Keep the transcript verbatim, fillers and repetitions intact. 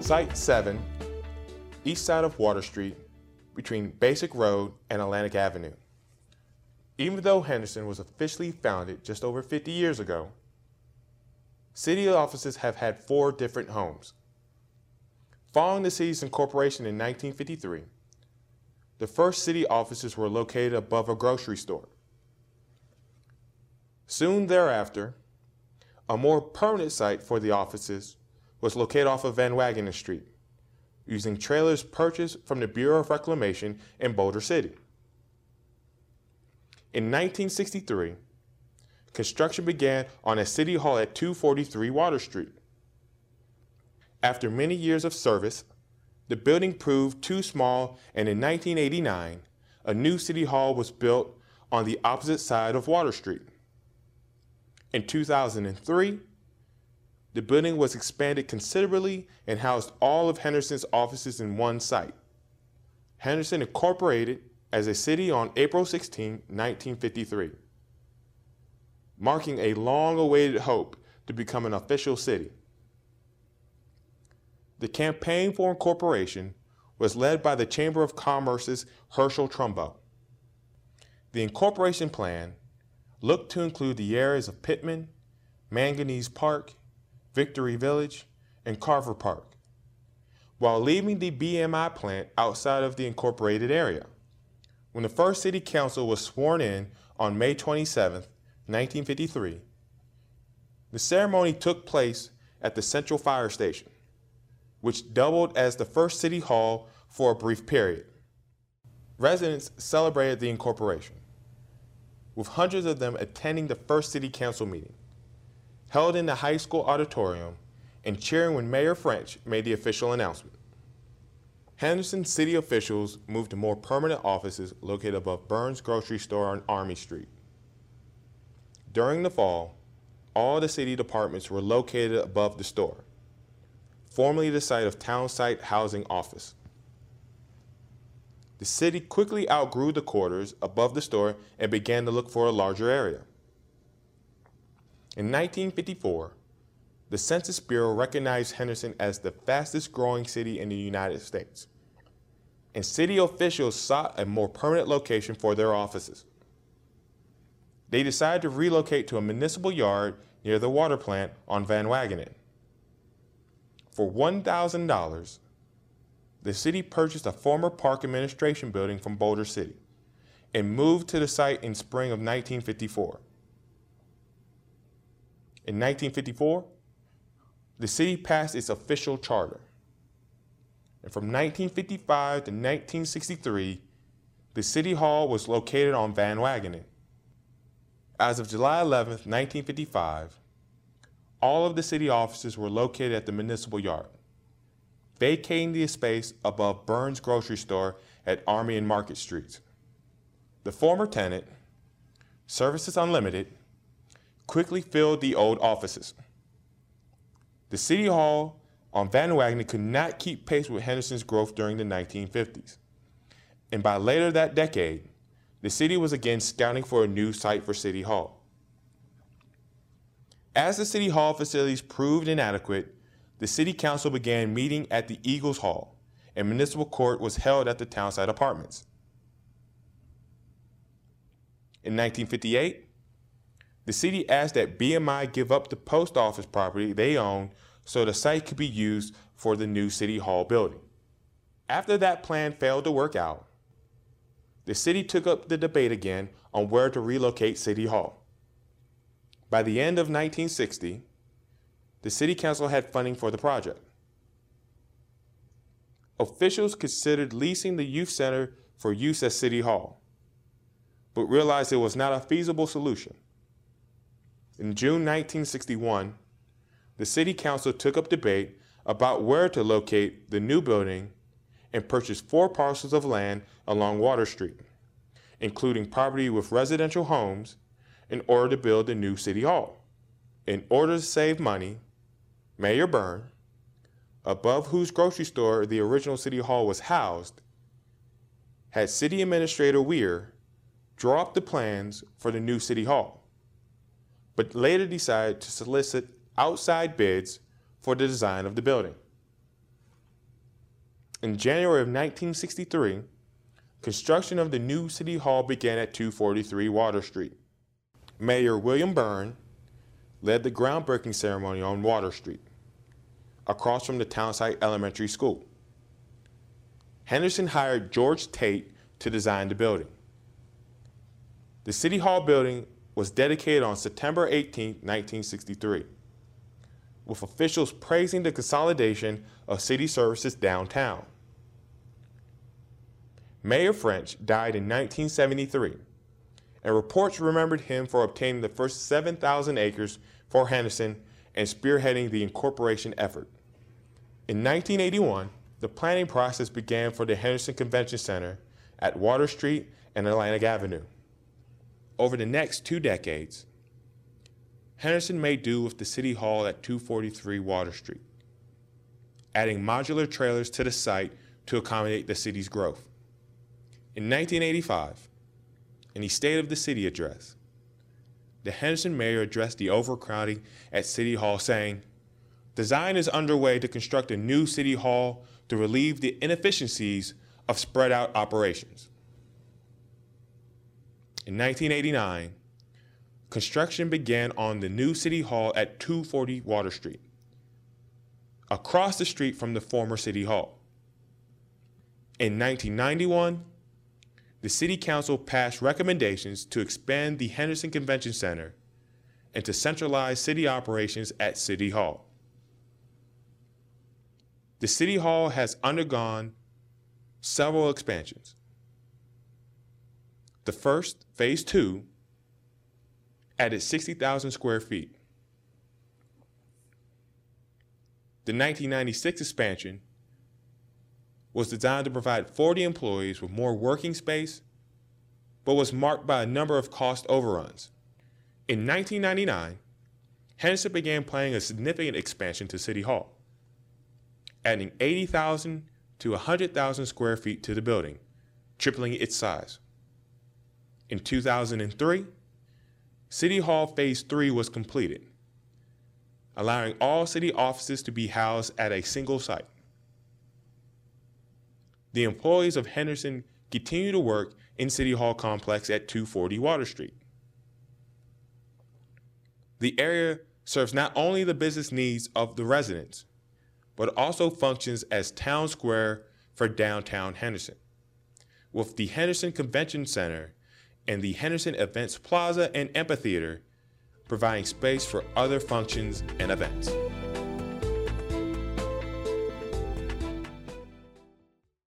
Site seven, east side of Water Street, between Basic Road and Atlantic Avenue. Even though Henderson was officially founded just over fifty years ago, city offices have had four different homes. Following the city's incorporation in nineteen fifty-three, the first city offices were located above a grocery store. Soon thereafter, a more permanent site for the offices was located off of Van Wagenen Street, using trailers purchased from the Bureau of Reclamation in Boulder City. In nineteen sixty-three, construction began on a city hall at two forty-three Water Street. After many years of service, the building proved too small, and in nineteen eighty-nine, a new city hall was built on the opposite side of Water Street. In two thousand three, the building was expanded considerably and housed all of Henderson's offices in one site. Henderson incorporated as a city on April sixteenth, nineteen fifty-three, marking a long-awaited hope to become an official city. The campaign for incorporation was led by the Chamber of Commerce's Herschel Trumbo. The incorporation plan looked to include the areas of Pittman, Manganese Park, Victory Village, and Carver Park, while leaving the B M I plant outside of the incorporated area. When the first city council was sworn in on May twenty-seventh, nineteen fifty-three, the ceremony took place at the Central Fire Station, which doubled as the first city hall for a brief period. Residents celebrated the incorporation, with hundreds of them attending the first city council meeting, held in the high school auditorium, and cheering when Mayor French made the official announcement. Henderson city officials moved to more permanent offices located above Burns Grocery Store on Army Street. During the fall, all the city departments were located above the store, formerly the site of Townsite Housing Office. The city quickly outgrew the quarters above the store and began to look for a larger area. In nineteen fifty-four, the Census Bureau recognized Henderson as the fastest growing city in the United States, and city officials sought a more permanent location for their offices. They decided to relocate to a municipal yard near the water plant on Van Wagenen. For one thousand dollars, the city purchased a former park administration building from Boulder City and moved to the site in spring of nineteen fifty-four. In nineteen fifty-four, the city passed its official charter. And from nineteen fifty-five to nineteen sixty-three, the city hall was located on Van Wagenen. As of July eleventh, nineteen fifty-five, all of the city offices were located at the municipal yard, vacating the space above Burns Grocery Store at Army and Market Streets. The former tenant, Services Unlimited, quickly filled the old offices. The city hall on Van Wagenen could not keep pace with Henderson's growth during the nineteen fifties, and by later that decade, the city was again scouting for a new site for City Hall. As the City Hall facilities proved inadequate, the City Council began meeting at the Eagles Hall, and municipal court was held at the Townsite Apartments. In nineteen fifty-eight, the city asked that B M I give up the post office property they owned so the site could be used for the new City Hall building. After that plan failed to work out, the city took up the debate again on where to relocate City Hall. By the end of nineteen sixty, the City Council had funding for the project. Officials considered leasing the youth center for use as City Hall, but realized it was not a feasible solution. In June nineteen sixty-one, the City Council took up debate about where to locate the new building and purchased four parcels of land along Water Street, including property with residential homes, in order to build the new City Hall. In order to save money, Mayor Byrne, above whose grocery store the original City Hall was housed, had City Administrator Weir draw up the plans for the new City Hall, but later decided to solicit outside bids for the design of the building. In January of nineteen sixty-three, construction of the new City Hall began at two forty-three Water Street. Mayor William Byrne led the groundbreaking ceremony on Water Street, across from the Townsite Elementary School. Henderson hired George Tate to design the building. The City Hall building was dedicated on September eighteenth, nineteen sixty-three, with officials praising the consolidation of city services downtown. Mayor French died in nineteen seventy-three, and reports remembered him for obtaining the first seven thousand acres for Henderson and spearheading the incorporation effort. In nineteen eighty-one, the planning process began for the Henderson Convention Center at Water Street and Atlantic Avenue. Over the next two decades, Henderson made do with the City Hall at two forty-three Water Street, adding modular trailers to the site to accommodate the city's growth. In nineteen eighty-five, in the State of the City address, the Henderson mayor addressed the overcrowding at City Hall, saying, "Design is underway to construct a new City Hall to relieve the inefficiencies of spread out operations." In nineteen eighty-nine, construction began on the new City Hall at two forty Water Street, across the street from the former City Hall. In nineteen ninety-one, the City Council passed recommendations to expand the Henderson Convention Center and to centralize city operations at City Hall. The City Hall has undergone several expansions. The first, phase two, added sixty thousand square feet. The nineteen ninety-six expansion was designed to provide forty employees with more working space, but was marked by a number of cost overruns. In nineteen ninety-nine, Henderson began planning a significant expansion to City Hall, adding eighty thousand to one hundred thousand square feet to the building, tripling its size. In two thousand three, City Hall Phase three was completed, allowing all city offices to be housed at a single site. The employees of Henderson continue to work in City Hall complex at two forty Water Street. The area serves not only the business needs of the residents, but also functions as town square for downtown Henderson, with the Henderson Convention Center and the Henderson Events Plaza and Amphitheater providing space for other functions and events.